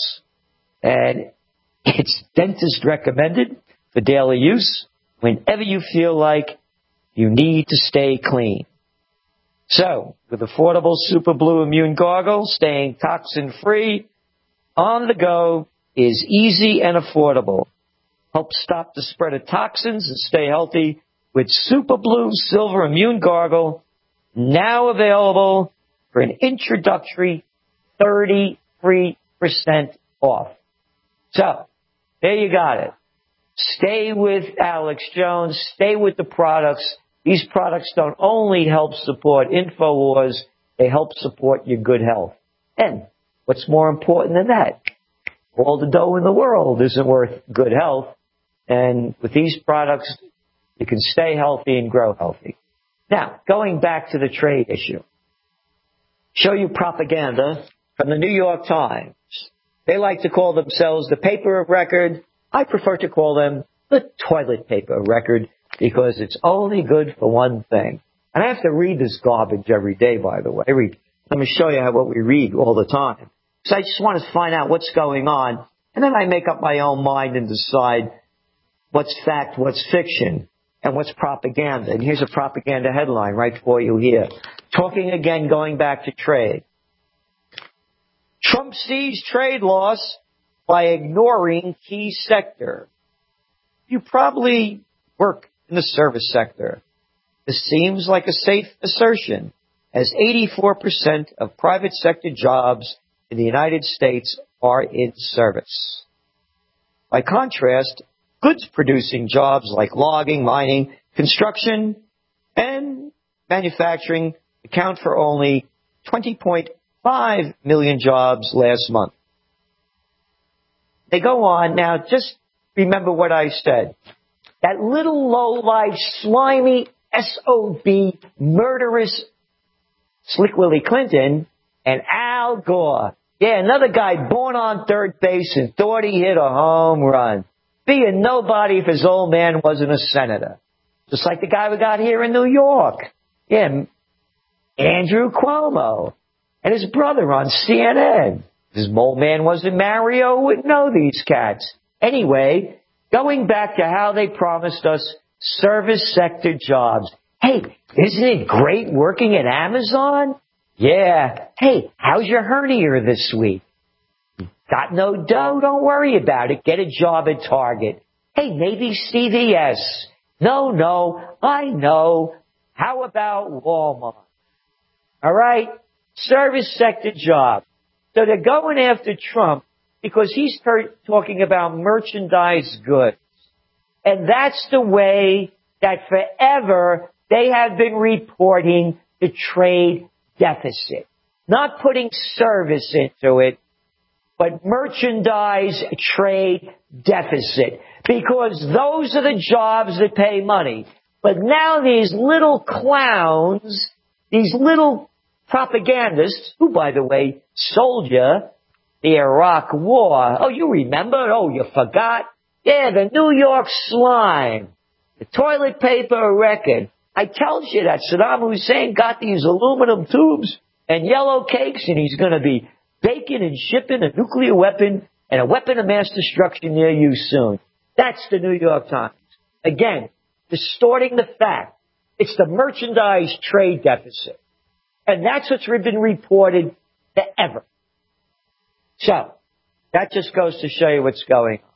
Speaker 8: And it's dentist recommended for daily use whenever you feel like you need to stay clean. So, with affordable Super Blue Immune Gargle, staying toxin-free on the go is easy and affordable. Help stop the spread of toxins and stay healthy with Super Blue Silver Immune Gargle, now available for an introductory thirty-three percent off. So, there you got it. Stay with Alex Jones. Stay with the products. These products don't only help support InfoWars, they help support your good health. And what's more important than that? All the dough in the world isn't worth good health. And with these products, you can stay healthy and grow healthy. Now, going back to the trade issue. Show you propaganda from the New York Times. They like to call themselves the paper of record. I prefer to call them the toilet paper of record because it's only good for one thing. And I have to read this garbage every day, by the way. I read, let me show you how, what we read all the time. So I just want to find out what's going on. And then I make up my own mind and decide what's fact, what's fiction, and what's propaganda. And here's a propaganda headline right for you here. Talking again, going back to trade. Trump sees trade loss by ignoring key sector. You probably work in the service sector. This seems like a safe assertion, as eighty-four percent of private sector jobs in the United States are in service. By contrast, goods-producing jobs like logging, mining, construction, and manufacturing account for only twenty point five million jobs last month. They go on. Now, just remember what I said. That little low-life, slimy, S O B, murderous Slick Willie Clinton and Al Gore. Yeah, another guy born on third base and thought he hit a home run. Be a nobody if his old man wasn't a senator. Just like the guy we got here in New York. Yeah, Andrew Cuomo. And his brother on C N N. If his old man wasn't Mario, wouldn't know these cats. Anyway, going back to how they promised us service sector jobs. Hey, isn't it great working at Amazon? Yeah. Hey, how's your hernia this week? Got no dough? Don't worry about it. Get a job at Target. Hey, maybe C V S. No, no, I know. How about Walmart? All right? Service sector job. So they're going after Trump because he's talking about merchandise goods. And that's the way that forever they have been reporting the trade deficit. Not putting service into it, but merchandise trade deficit. Because those are the jobs that pay money. But now these little clowns, these little propagandists, who, by the way, sold you the Iraq War. Oh, you remember? Oh, you forgot? Yeah, the New York slime. The toilet paper record. I told you that Saddam Hussein got these aluminum tubes and yellow cakes, and he's going to be baking and shipping a nuclear weapon and a weapon of mass destruction near you soon. That's the New York Times. Again, distorting the fact. It's the merchandise trade deficit. And that's what's been reported forever. So, that just goes to show you what's going on.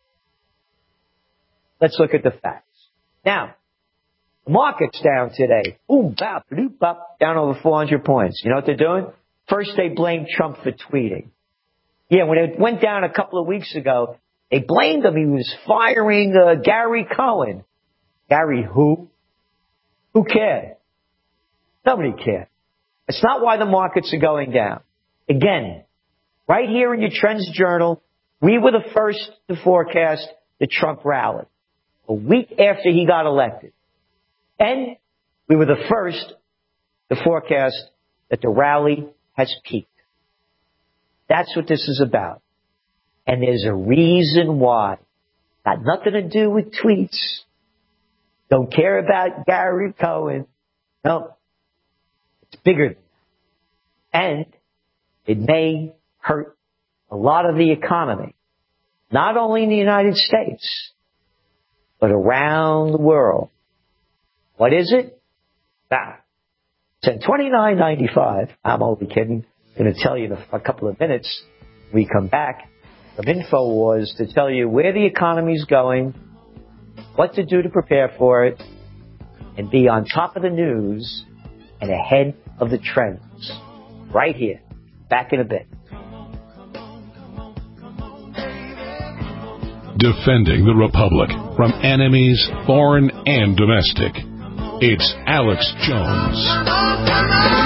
Speaker 8: Let's look at the facts. Now, the market's down today. Boom, bop, doop, bop, down over four hundred points. You know what they're doing? First, they blamed Trump for tweeting. Yeah, when it went down a couple of weeks ago, they blamed him. He was firing uh, Gary Cohen. Gary who? Who cared? Nobody cared. It's not why the markets are going down. Again, right here in your Trends Journal, we were the first to forecast the Trump rally a week after he got elected. And we were the first to forecast that the rally has peaked. That's what this is about. And there's a reason why. Got nothing to do with tweets. Don't care about Gary Cohen. No. It's bigger than that. And it may hurt a lot of the economy. Not only in the United States, but around the world. What is it? Ah, it's twenty-nine ninety-five. I'm only kidding. I'm going to tell you in a, a couple of minutes. We come back from InfoWars to tell you where the economy's going, what to do to prepare for it, and be on top of the news and ahead of the trends. Right here. Back in a bit.
Speaker 14: Defending the Republic from enemies, foreign and domestic. It's Alex Jones.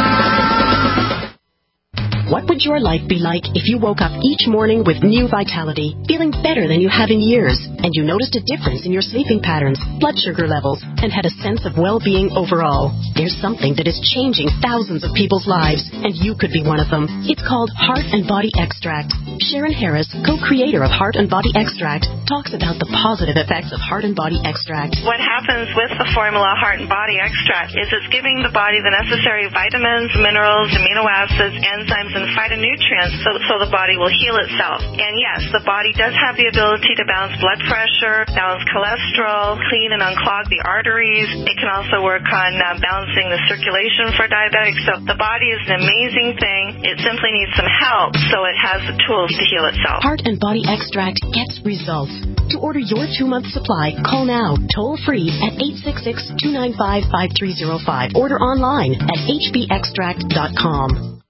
Speaker 20: What would your life be like if you woke up each morning with new vitality, feeling better than you have in years, and you noticed a difference in your sleeping patterns, blood sugar levels, and had a sense of well-being overall? There's something that is changing thousands of people's lives, and you could be one of them. It's called Heart and Body Extract. Sharon Harris, co-creator of Heart and Body Extract, talks about the positive effects of Heart and Body Extract.
Speaker 21: What happens with the formula Heart and Body Extract is it's giving the body the necessary vitamins, minerals, amino acids, enzymes, and phytonutrients so, so the body will heal itself. And yes, the body does have the ability to balance blood pressure, balance cholesterol, clean and unclog the arteries. It can also work on uh, balancing the circulation for diabetics. So the body is an amazing thing. It simply needs some help so it has the tools to heal itself.
Speaker 20: Heart and Body Extract gets results. To order your two-month supply, call now, toll-free at eight six six, two nine five, five three zero five. Order online at h b extract dot com.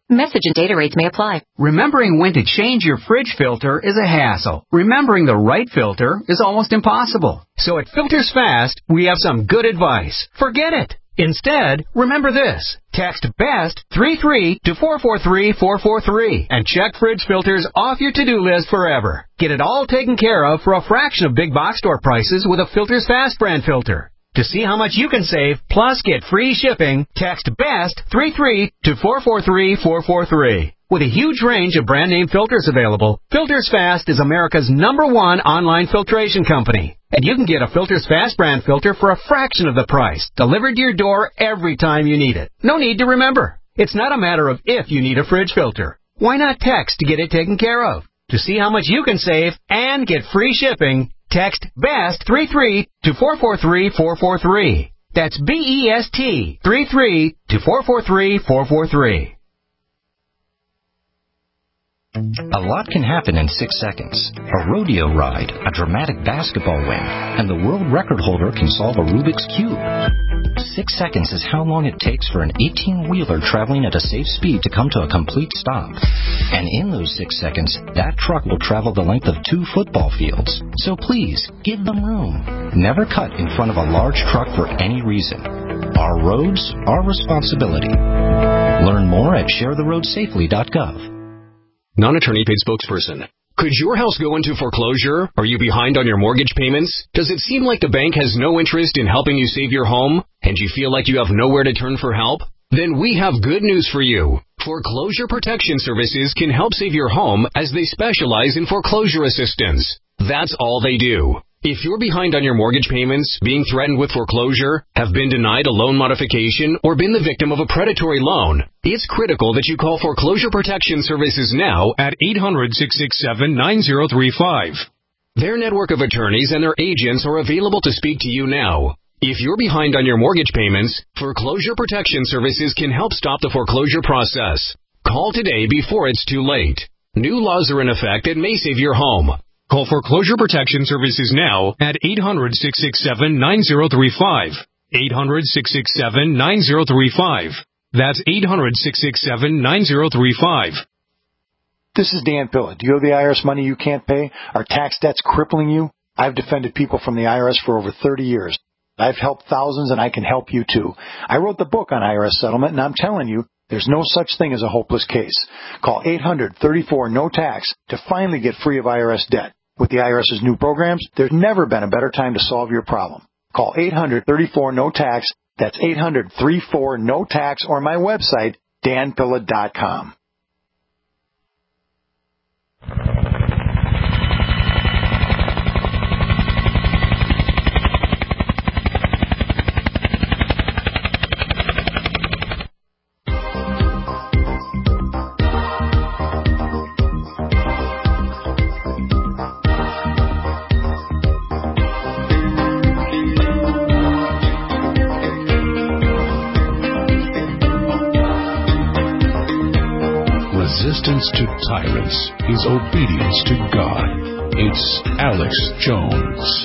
Speaker 10: Message and data rates may apply.
Speaker 1: Remembering when to change your fridge filter is a hassle. Remembering the right filter is almost impossible. So at Filters Fast, we have some good advice. Forget it. Instead, remember this. Text BEST three three to four four three four four three and check fridge filters off your to-do list forever. Get it all taken care of for a fraction of big box store prices with a Filters Fast brand filter. To see how much you can save, plus get free shipping, text BEST three three to four four three four four three. With a huge range of brand name filters available, Filters Fast is America's number one online filtration company. And you can get a Filters Fast brand filter for a fraction of the price, delivered to your door every time you need it. No need to remember. It's not a matter of if you need a fridge filter. Why not text to get it taken care of? To see how much you can save and get free shipping, text BEST three three to four four three four four three. That's B E S T three three to four four three four four three.
Speaker 22: A lot can happen in six seconds. A rodeo ride, a dramatic basketball win, and the world record holder can solve a Rubik's Cube. Six seconds is how long it takes for an eighteen-wheeler traveling at a safe speed to come to a complete stop. And in those six seconds, that truck will travel the length of two football fields. So please, give them room. Never cut in front of a large truck for any reason. Our roads, our responsibility. Learn more at share the road safely dot gov.
Speaker 23: Non-attorney paid spokesperson. Could your house go into foreclosure? Are you behind on your mortgage payments? Does it seem like the bank has no interest in helping you save your home? And you feel like you have nowhere to turn for help? Then we have good news for you. Foreclosure Protection Services can help save your home as they specialize in foreclosure assistance. That's all they do. If you're behind on your mortgage payments, being threatened with foreclosure, have been denied a loan modification, or been the victim of a predatory loan, it's critical that you call Foreclosure Protection Services now at eight hundred, six six seven, nine zero three five. Their network of attorneys and their agents are available to speak to you now. If you're behind on your mortgage payments, Foreclosure Protection Services can help stop the foreclosure process. Call today before it's too late. New laws are in effect that may save your home. Call Foreclosure Protection Services now at eight hundred, six six seven, nine zero three five. eight hundred, six six seven, nine zero three five. That's eight hundred, six six seven, nine zero three five.
Speaker 24: This is Dan Pilla. Do you owe the I R S money you can't pay? Are tax debts crippling you? I've defended people from the I R S for over thirty years. I've helped thousands, and I can help you too. I wrote the book on I R S settlement, and I'm telling you, there's no such thing as a hopeless case. Call eight hundred, thirty-four, no tax to finally get free of I R S debt. With the IRS's new programs, there's never been a better time to solve your problem. Call eight hundred, thirty-four, no tax. That's eight hundred, thirty-four, no tax, or my website, dan pilla dot com.
Speaker 14: Resistance to tyrants is obedience to God. It's Alex Jones.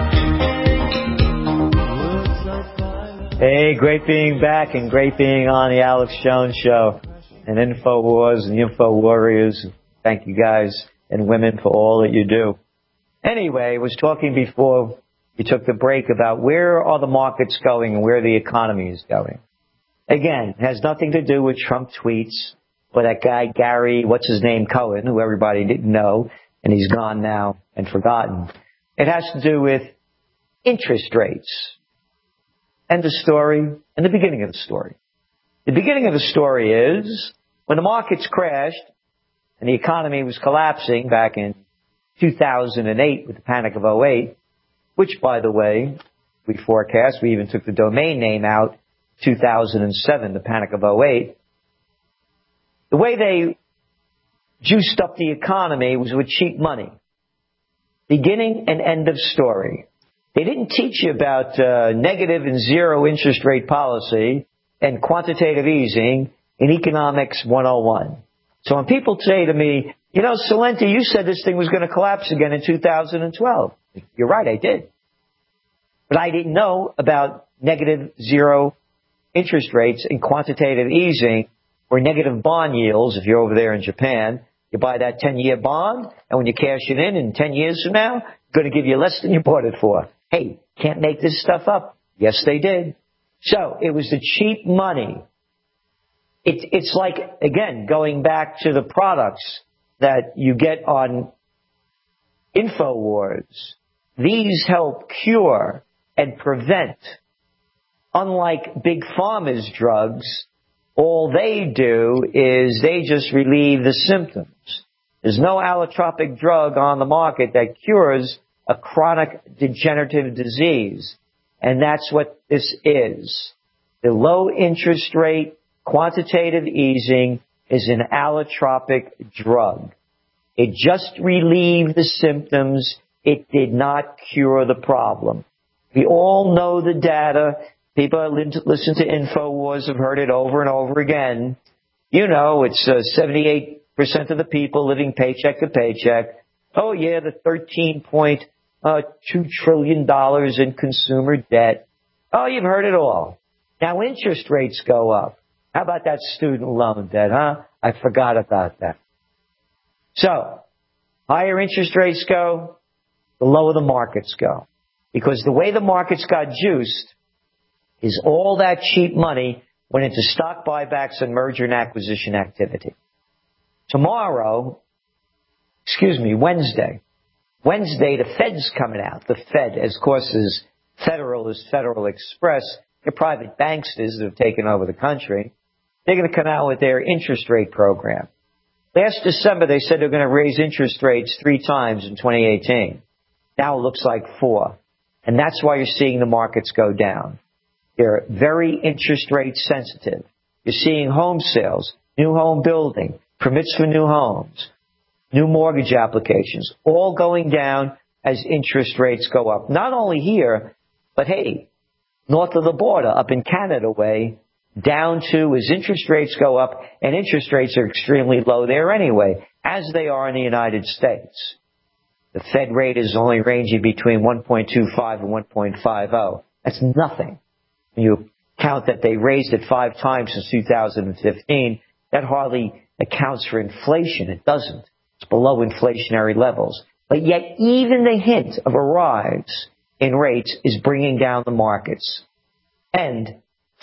Speaker 8: Hey, great being back and great being on the Alex Jones Show and InfoWars and the Info Warriors. Thank you guys and women for all that you do. Anyway, I was talking before we took the break about where are the markets going and where the economy is going. Again, it has nothing to do with Trump tweets or that guy Gary, what's his name, Cohen, who everybody didn't know, and he's gone now and forgotten. It has to do with interest rates. End of story, and the beginning of the story. The beginning of the story is when the markets crashed and the economy was collapsing back in two thousand eight with the panic of oh eight, which, by the way, we forecast, we even took the domain name out, two thousand seven, the panic of oh eight. The way they juiced up the economy was with cheap money. Beginning and end of story. They didn't teach you about uh, negative and zero interest rate policy and quantitative easing in Economics one oh one. So when people say to me, you know, Salenti, you said this thing was going to collapse again in two thousand twelve. You're right, I did. But I didn't know about negative zero interest rates and quantitative easing or negative bond yields if you're over there in Japan. You buy that ten-year bond, and when you cash it in in ten years from now, it's going to give you less than you bought it for. Hey, can't make this stuff up. Yes, they did. So it was the cheap money. It, it's like, again, going back to the products that you get on InfoWars. These help cure and prevent. Unlike Big Pharma's drugs, all they do is they just relieve the symptoms. There's no allotropic drug on the market that cures a chronic degenerative disease. And that's what this is. The low interest rate quantitative easing is an allotropic drug. It just relieved the symptoms. It did not cure the problem. We all know the data. People that listen to InfoWars have heard it over and over again. You know, it's uh, seventy-eight percent of the people living paycheck to paycheck. Oh, yeah, the thirteen point two trillion dollars in consumer debt. Oh, you've heard it all. Now interest rates go up. How about that student loan debt, huh? I forgot about that. So, higher interest rates go, the lower the markets go. Because the way the markets got juiced is all that cheap money went into stock buybacks and merger and acquisition activity. Tomorrow, excuse me, Wednesday, Wednesday the Fed's coming out. The Fed, as course, is Federal is Federal Express. They're private banksters that have taken over the country. They're going to come out with their interest rate program. Last December, they said they're going to raise interest rates three times in twenty eighteen. Now it looks like four. And that's why you're seeing the markets go down. They're very interest rate sensitive. You're seeing home sales, new home building, permits for new homes, new mortgage applications, all going down as interest rates go up. Not only here, but hey, north of the border, up in Canada way, down to as interest rates go up, and interest rates are extremely low there anyway, as they are in the United States. The Fed rate is only ranging between one point two five and one point five zero. That's nothing. When you count that they raised it five times since two thousand fifteen, that hardly accounts for inflation. It doesn't. It's below inflationary levels. But yet even the hint of a rise in rates is bringing down the markets. And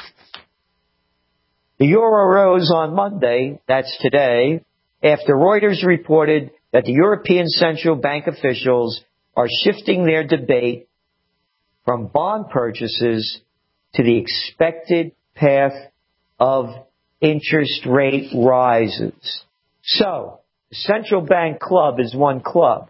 Speaker 8: the euro rose on Monday, that's today, after Reuters reported that the European Central Bank officials are shifting their debate from bond purchases to the expected path of interest rate rises. So, the central bank club is one club.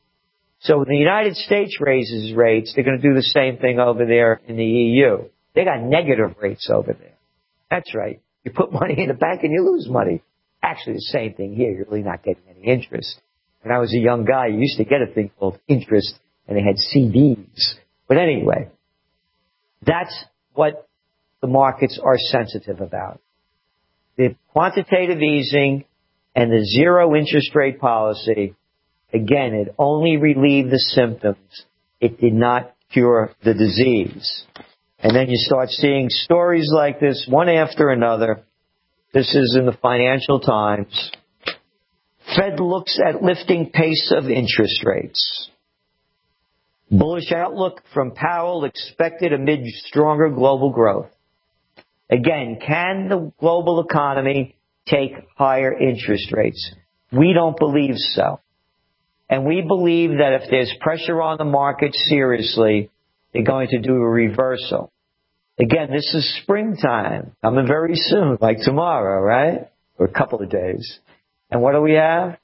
Speaker 8: So when the United States raises rates, they're going to do the same thing over there in the E U. They got negative rates over there. That's right. You put money in the bank and you lose money. Actually, the same thing here. You're really not getting any interest. When I was a young guy, you used to get a thing called interest, and they had C Ds. But anyway, that's what the markets are sensitive about. The quantitative easing and the zero interest rate policy, again, it only relieved the symptoms. It did not cure the disease. And then you start seeing stories like this, one after another. This is in the Financial Times. Fed looks at lifting pace of interest rates. Bullish outlook from Powell expected amid stronger global growth. Again, can the global economy take higher interest rates? We don't believe so. And we believe that if there's pressure on the market seriously, they're going to do a reversal. Again, this is springtime, coming very soon, like tomorrow, right? Or a couple of days. And what do we have?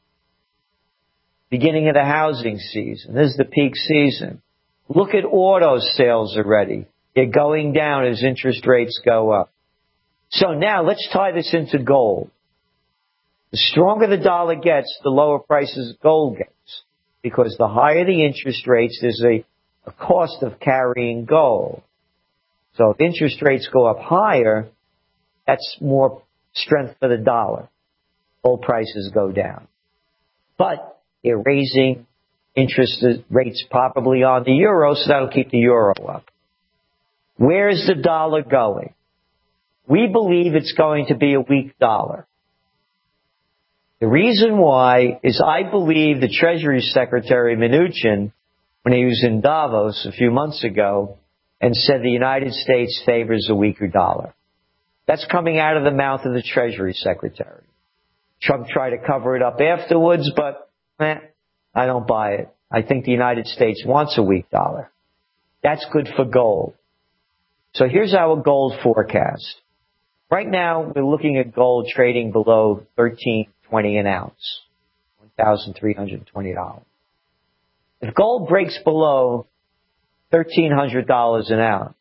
Speaker 8: Beginning of the housing season. This is the peak season. Look at auto sales already. They're going down as interest rates go up. So now let's tie this into gold. The stronger the dollar gets, the lower prices gold gets. Because the higher the interest rates, there's a, a cost of carrying gold. So if interest rates go up higher, that's more strength for the dollar. Gold prices go down. But they're raising interest rates probably on the euro, so that'll keep the euro up. Where's the dollar going? We believe it's going to be a weak dollar. The reason why is I believe the Treasury Secretary Mnuchin, when he was in Davos a few months ago, and said the United States favors a weaker dollar. That's coming out of the mouth of the Treasury Secretary. Trump tried to cover it up afterwards, but eh, I don't buy it. I think the United States wants a weak dollar. That's good for gold. So here's our gold forecast. Right now, we're looking at gold trading below thirteen twenty an ounce, one thousand three hundred twenty dollars. If gold breaks below thirteen hundred dollars an ounce,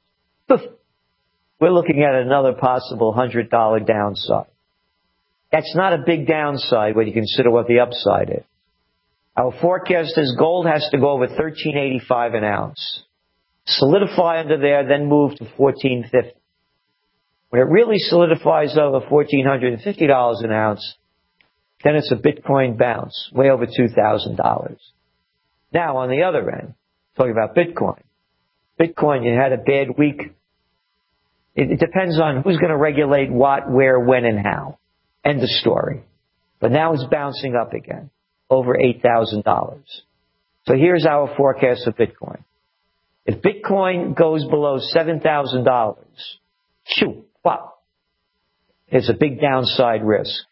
Speaker 8: we're looking at another possible one hundred dollars downside. That's not a big downside when you consider what the upside is. Our forecast is gold has to go over thirteen eighty-five an ounce, solidify under there, then move to fourteen fifty. When it really solidifies over fourteen fifty dollars an ounce, then it's a Bitcoin bounce, way over two thousand dollars. Now, on the other end, talking about Bitcoin. Bitcoin, you had a bad week. It, it depends on who's going to regulate what, where, when, and how. End of story. But now it's bouncing up again, over eight thousand dollars. So here's our forecast of Bitcoin. If Bitcoin goes below seven thousand dollars, shoo, wow, there's a big downside risk.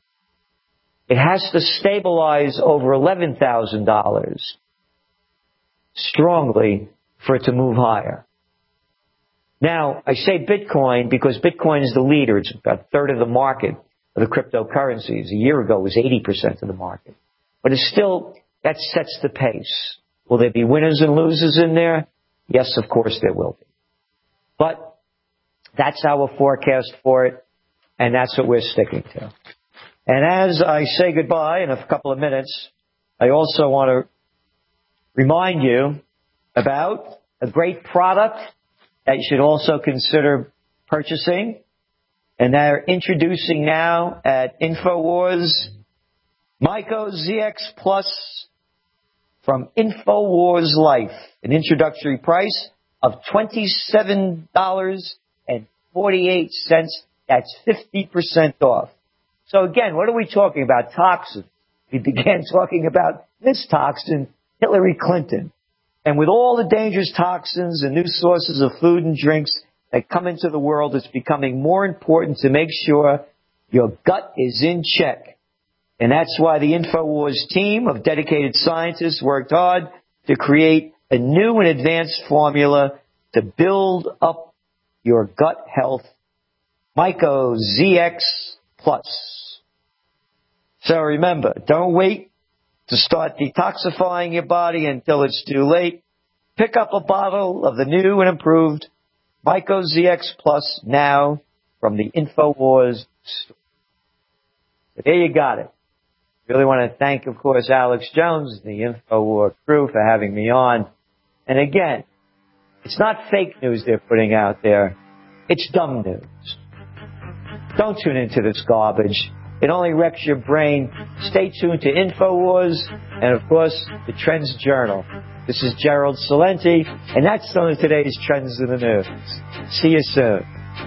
Speaker 8: It has to stabilize over eleven thousand dollars strongly for it to move higher. Now, I say Bitcoin because Bitcoin is the leader. It's about a third of the market of the cryptocurrencies. A year ago, it was eighty percent of the market. But it's still, that sets the pace. Will there be winners and losers in there? Yes, of course there will be. But that's our forecast for it, and that's what we're sticking to. And as I say goodbye in a couple of minutes, I also want to remind you about a great product that you should also consider purchasing. And they're introducing now at InfoWars, Myco Z X Plus from InfoWars Life. An introductory price of twenty-seven dollars and forty-eight cents. That's fifty percent off. So again, what are we talking about? Toxins. We began talking about this toxin, Hillary Clinton. And with all the dangerous toxins and new sources of food and drinks that come into the world, it's becoming more important to make sure your gut is in check. And that's why the InfoWars team of dedicated scientists worked hard to create a new and advanced formula to build up your gut health, Myco Z X Plus. So remember, don't wait to start detoxifying your body until it's too late. Pick up a bottle of the new and improved Myco Z X Plus now from the InfoWars store. So there you got it. Really want to thank, of course, Alex Jones, the InfoWars crew, for having me on. And again, it's not fake news they're putting out there. It's dumb news. Don't tune into this garbage. It only wrecks your brain. Stay tuned to InfoWars and, of course, the Trends Journal. This is Gerald Celente, and that's some of today's trends in the news. See you soon.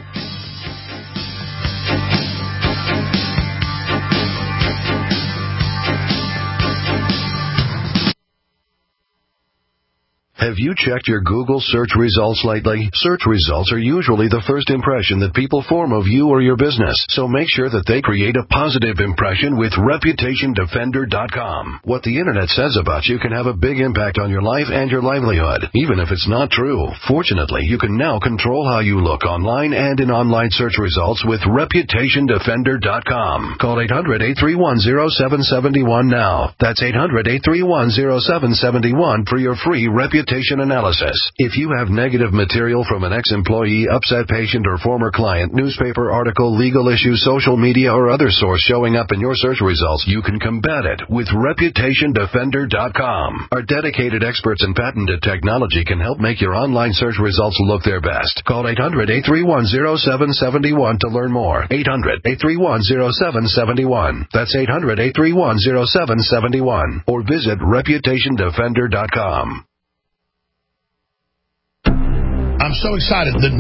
Speaker 17: Have you checked your Google search results lately? Search results are usually the first impression that people form of you or your business, so make sure that they create a positive impression with Reputation Defender dot com. What the Internet says about you can have a big impact on your life and your livelihood, even if it's not true. Fortunately, you can now control how you look online and in online search results with Reputation Defender dot com. Call eight hundred, eight three one, zero seven seven one now. That's eight hundred, eight three one, zero seven seven one for your free reputation analysis. If you have negative material from an ex-employee, upset patient, or former client, newspaper article, legal issue, social media, or other source showing up in your search results, you can combat it with Reputation Defender dot com. Our dedicated experts in patented technology can help make your online search results look their best. Call eight hundred, eight three one, zero seven seven one to learn more. eight hundred, eight three one, zero seven seven one. That's eight hundred, eight three one, zero seven seven one. Or visit Reputation Defender dot com.
Speaker 3: I'm so excited. The